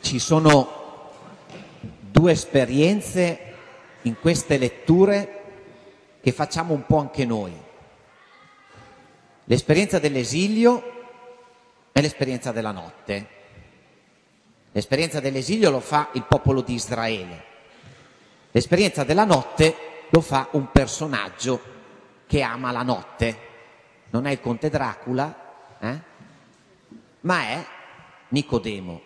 Ci sono due esperienze in queste letture che facciamo un po' anche noi. L'esperienza dell'esilio e l'esperienza della notte. L'esperienza dell'esilio lo fa il popolo di Israele. L'esperienza della notte lo fa un personaggio che ama la notte. Non è il conte Dracula, ma è Nicodemo.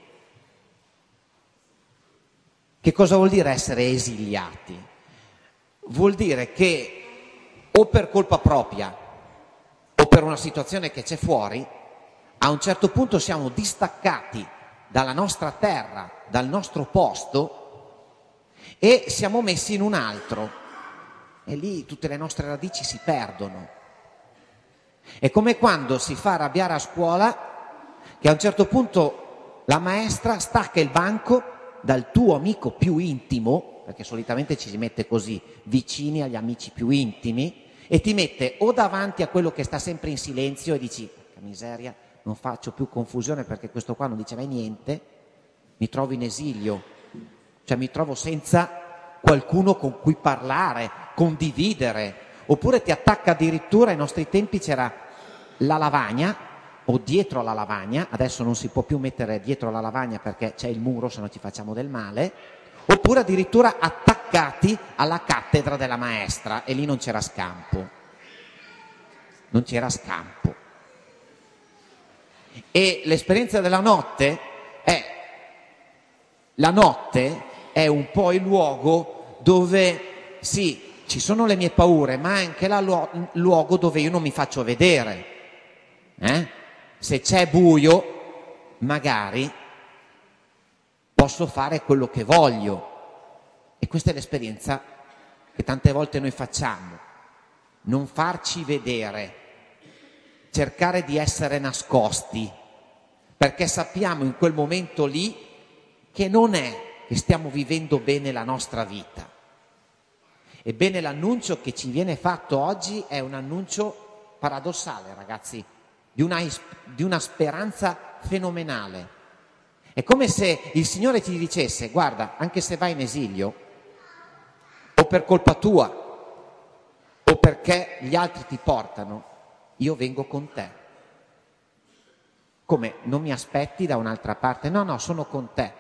Che cosa vuol dire essere esiliati? Vuol dire che o per colpa propria o per una situazione che c'è fuori, a un certo punto siamo distaccati dalla nostra terra, dal nostro posto e siamo messi in un altro. E lì tutte le nostre radici si perdono. È come quando si fa arrabbiare a scuola che a un certo punto la maestra stacca il banco dal tuo amico più intimo, perché solitamente ci si mette così, vicini agli amici più intimi, e ti mette o davanti a quello che sta sempre in silenzio e dici, porca miseria, non faccio più confusione perché questo qua non dice mai niente, mi trovo in esilio, cioè mi trovo senza qualcuno con cui parlare, condividere, oppure ti attacca addirittura, ai nostri tempi c'era la lavagna, o dietro alla lavagna, adesso non si può più mettere dietro alla lavagna perché c'è il muro, se no ci facciamo del male, oppure addirittura attaccati alla cattedra della maestra, e lì non c'era scampo. Non c'era scampo. E l'esperienza della notte è un po' il luogo dove, sì, ci sono le mie paure, ma è anche il luogo dove io non mi faccio vedere. Se c'è buio, magari posso fare quello che voglio. E questa è l'esperienza che tante volte noi facciamo. Non farci vedere, cercare di essere nascosti, perché sappiamo in quel momento lì che non è che stiamo vivendo bene la nostra vita. Ebbene, l'annuncio che ci viene fatto oggi è un annuncio paradossale, ragazzi, di una speranza fenomenale. È come se il Signore ti dicesse, guarda, anche se vai in esilio, o per colpa tua, o perché gli altri ti portano, io vengo con te. Come? Non mi aspetti da un'altra parte? No, sono con te,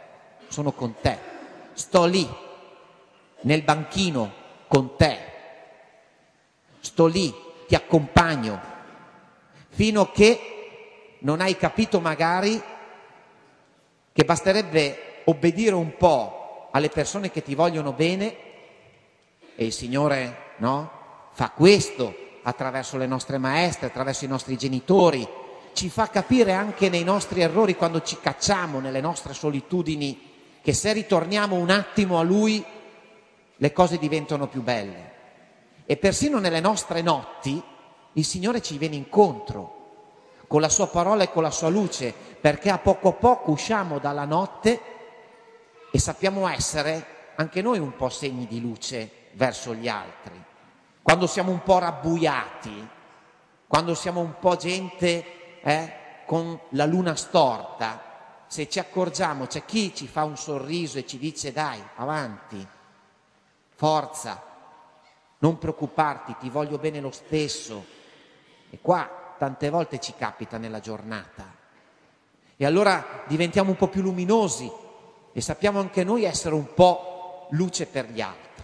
sto lì, nel banchino con te, sto lì, ti accompagno, fino a che non hai capito magari che basterebbe obbedire un po' alle persone che ti vogliono bene, e il Signore, fa questo attraverso le nostre maestre, attraverso i nostri genitori, ci fa capire anche nei nostri errori, quando ci cacciamo nelle nostre solitudini, che se ritorniamo un attimo a Lui le cose diventano più belle. E persino nelle nostre notti il Signore ci viene incontro con la sua parola e con la sua luce, perché a poco usciamo dalla notte e sappiamo essere anche noi un po' segni di luce verso gli altri. Quando siamo un po' rabbuiati, quando siamo un po' gente con la luna storta, se ci accorgiamo c'è chi ci fa un sorriso e ci dice dai, avanti, forza, non preoccuparti, ti voglio bene lo stesso. E qua tante volte ci capita nella giornata. E allora diventiamo un po' più luminosi e sappiamo anche noi essere un po' luce per gli altri.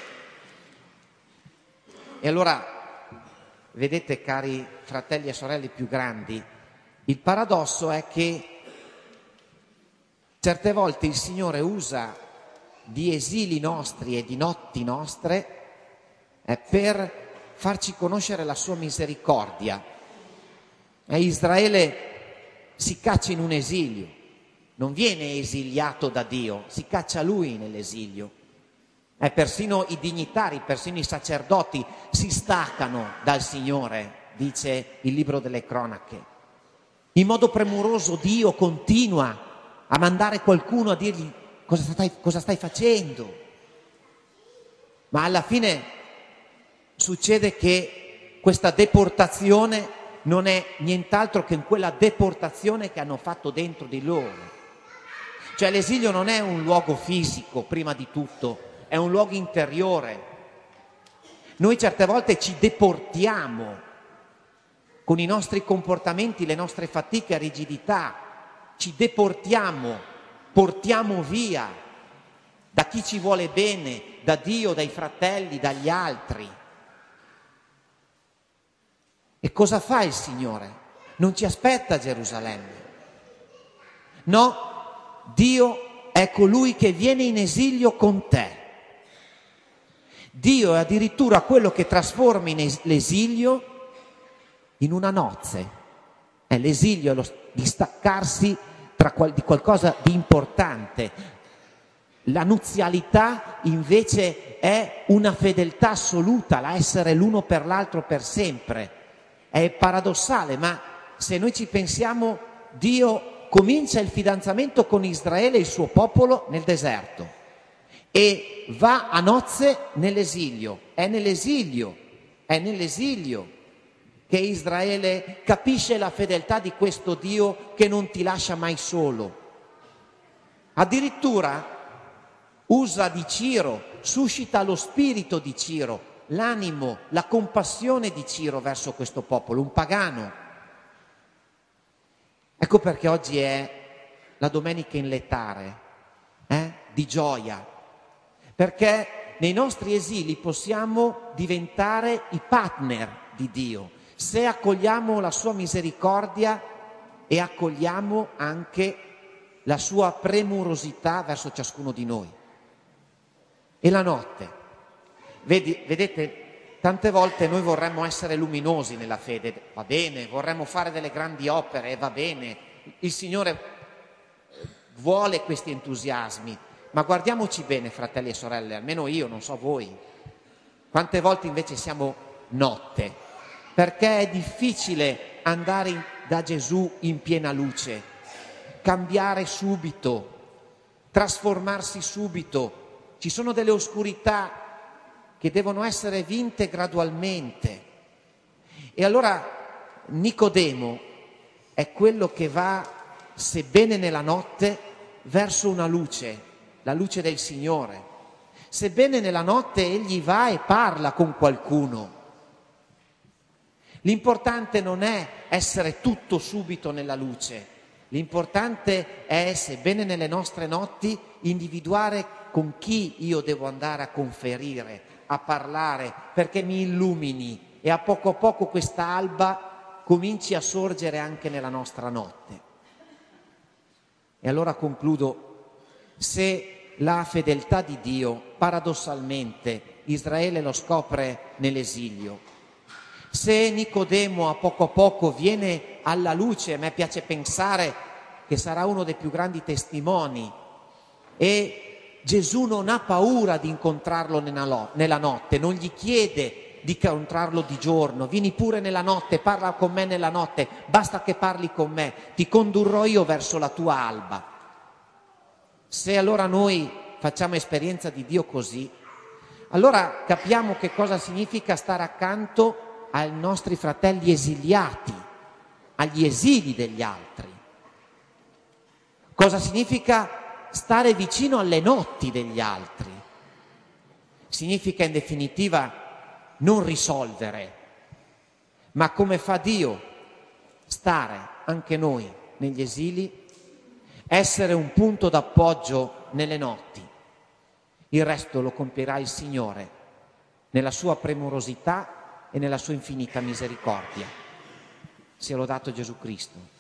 E allora, vedete, cari fratelli e sorelle più grandi, il paradosso è che certe volte il Signore usa di esili nostri e di notti nostre per farci conoscere la sua misericordia. Israele si caccia in un esilio, non viene esiliato da Dio, si caccia lui nell'esilio. Persino i dignitari, persino i sacerdoti si staccano dal Signore, dice il libro delle cronache. In modo premuroso Dio continua a mandare qualcuno a dirgli cosa stai facendo. Ma alla fine succede che questa deportazione non è nient'altro che quella deportazione che hanno fatto dentro di loro. Cioè l'esilio non è un luogo fisico, prima di tutto, è un luogo interiore. Noi certe volte ci deportiamo con i nostri comportamenti, le nostre fatiche e rigidità, ci deportiamo, portiamo via da chi ci vuole bene, da Dio, dai fratelli, dagli altri. E cosa fa il Signore? Non ci aspetta a Gerusalemme. No, Dio è colui che viene in esilio con te. Dio è addirittura quello che trasforma l'esilio in una nozze. L'esilio è lo distaccarsi di qualcosa di importante. La nuzialità invece è una fedeltà assoluta, l'essere l'uno per l'altro per sempre. È paradossale, ma se noi ci pensiamo, Dio comincia il fidanzamento con Israele e il suo popolo nel deserto e va a nozze nell'esilio. È nell'esilio che Israele capisce la fedeltà di questo Dio che non ti lascia mai solo. Addirittura usa di Ciro, suscita lo spirito di Ciro, l'animo, la compassione di Ciro verso questo popolo, un pagano. Ecco perché oggi è la domenica in lettare, di gioia, perché nei nostri esili possiamo diventare i partner di Dio, se accogliamo la sua misericordia e accogliamo anche la sua premurosità verso ciascuno di noi. E la notte, vedete, tante volte noi vorremmo essere luminosi nella fede, va bene, vorremmo fare delle grandi opere, va bene, il Signore vuole questi entusiasmi, ma guardiamoci bene, fratelli e sorelle, almeno io, non so voi, quante volte invece siamo notte, perché è difficile andare da Gesù in piena luce, cambiare subito, trasformarsi subito. Ci sono delle oscurità che devono essere vinte gradualmente. E allora Nicodemo è quello che va, sebbene nella notte, verso una luce, la luce del Signore. Sebbene nella notte egli va e parla con qualcuno. L'importante non è essere tutto subito nella luce, l'importante è, sebbene nelle nostre notti, individuare con chi io devo andare a conferire, a parlare, perché mi illumini e a poco questa alba cominci a sorgere anche nella nostra notte. E allora concludo, se la fedeltà di Dio, paradossalmente, Israele lo scopre nell'esilio, se Nicodemo a poco viene alla luce, a me piace pensare che sarà uno dei più grandi testimoni, e Gesù non ha paura di incontrarlo nella notte, non gli chiede di incontrarlo di giorno, vieni pure nella notte, parla con me nella notte, basta che parli con me, ti condurrò io verso la tua alba. Se allora noi facciamo esperienza di Dio così, allora capiamo che cosa significa stare accanto ai nostri fratelli esiliati, agli esili degli altri. Cosa significa stare vicino alle notti degli altri? Significa in definitiva non risolvere, ma come fa Dio, stare anche noi negli esili, essere un punto d'appoggio nelle notti. Il resto lo compierà il Signore nella sua premurosità e nella sua infinita misericordia. Sia lodato Gesù Cristo.